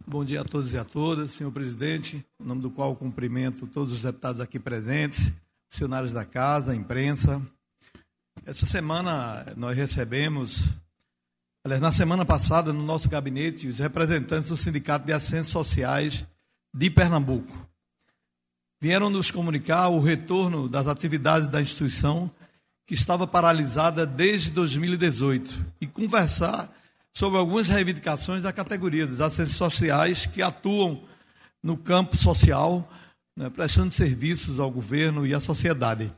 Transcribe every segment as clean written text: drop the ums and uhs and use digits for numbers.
Bom dia a todos e a todas, senhor presidente, em nome do qual cumprimento todos os deputados aqui presentes, funcionários da casa, imprensa. Essa semana nós recebemos, aliás, na semana passada, no nosso gabinete, os representantes do Sindicato de Assistentes Sociais de Pernambuco. Vieram nos comunicar o retorno das atividades da instituição, que estava paralisada desde 2018, e conversar sobre algumas reivindicações da categoria dos assistentes sociais que atuam no campo social, prestando serviços ao governo e à sociedade.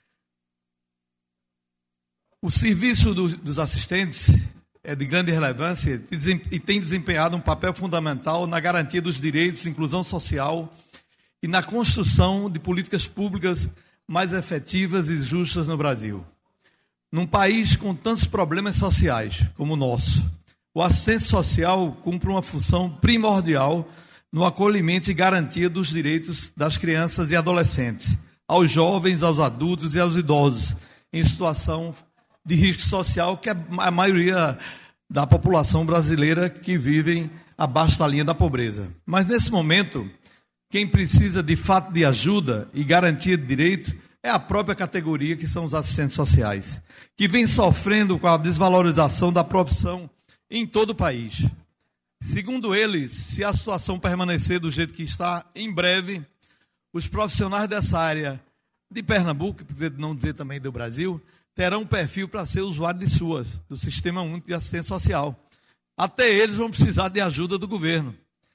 O serviço dos assistentes é de grande relevância e tem desempenhado um papel fundamental na garantia dos direitos, inclusão social e na construção de políticas públicas mais efetivas e justas no Brasil. Num país com tantos problemas sociais como o nosso, o assistente social cumpre uma função primordial no acolhimento e garantia dos direitos das crianças e adolescentes, aos jovens, aos adultos e aos idosos, em situação de risco social, que é a maioria da população brasileira que vivem abaixo da linha da pobreza. Mas, nesse momento, quem precisa de fato de ajuda e garantia de direitos é a própria categoria, que são os assistentes sociais, que vem sofrendo com a desvalorização da profissão em todo o país. Segundo eles, se a situação permanecer do jeito que está, em breve, os profissionais dessa área de Pernambuco, por não dizer também do Brasil, terão um perfil para ser usuário de SUAS, do Sistema Único de Assistência Social. Até eles vão precisar de ajuda do governo,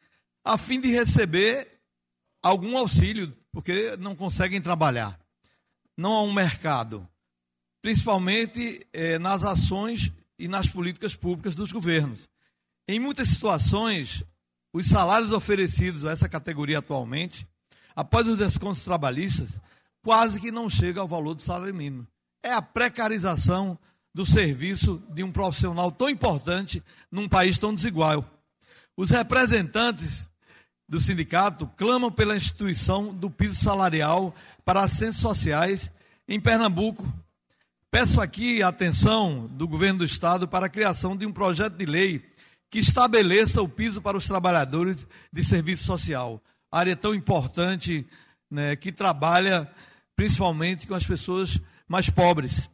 a fim de receber algum auxílio, porque não conseguem trabalhar. Não há um mercado, principalmente nas ações e nas políticas públicas dos governos. Em muitas situações, os salários oferecidos a essa categoria atualmente, após os descontos trabalhistas, quase que não chegam ao valor do salário mínimo. É a precarização do serviço de um profissional tão importante num país tão desigual. Os representantes do sindicato clamam pela instituição do piso salarial para assistentes sociais em Pernambuco. Peço aqui a atenção do governo do Estado para a criação de um projeto de lei que estabeleça o piso para os trabalhadores de serviço social, área tão importante, que trabalha principalmente com as pessoas mais pobres.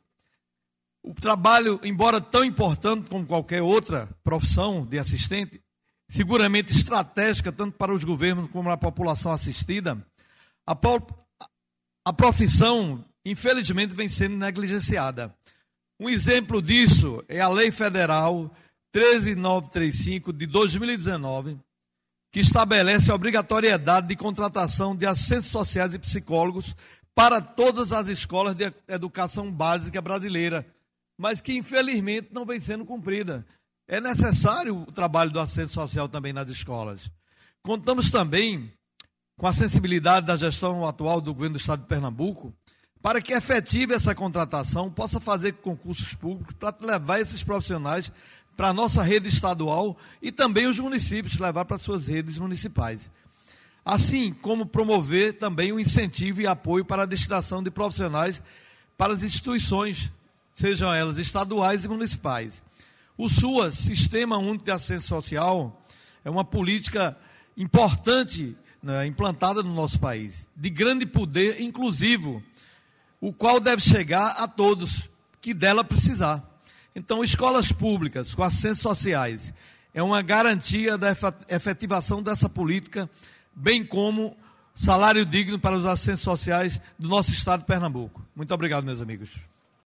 O trabalho, embora tão importante como qualquer outra profissão de assistente, seguramente estratégica tanto para os governos como para a população assistida, a profissão, infelizmente, vem sendo negligenciada. Um exemplo disso é a Lei Federal 13935 de 2019, que estabelece a obrigatoriedade de contratação de assistentes sociais e psicólogos para todas as escolas de educação básica brasileira, mas que, infelizmente, não vem sendo cumprida. É necessário o trabalho do assistente social também nas escolas. Contamos também com a sensibilidade da gestão atual do governo do Estado de Pernambuco para que efetive essa contratação, possa fazer concursos públicos para levar esses profissionais para a nossa rede estadual e também os municípios levar para suas redes municipais. Assim como promover também o incentivo e apoio para a destinação de profissionais para as instituições, sejam elas estaduais e municipais. O SUAS, Sistema Único de Assistência Social, é uma política importante, implantada no nosso país, de grande poder inclusivo, o qual deve chegar a todos que dela precisar. Então, escolas públicas com assistentes sociais é uma garantia da efetivação dessa política, bem como salário digno para os assistentes sociais do nosso estado de Pernambuco. Muito obrigado, meus amigos.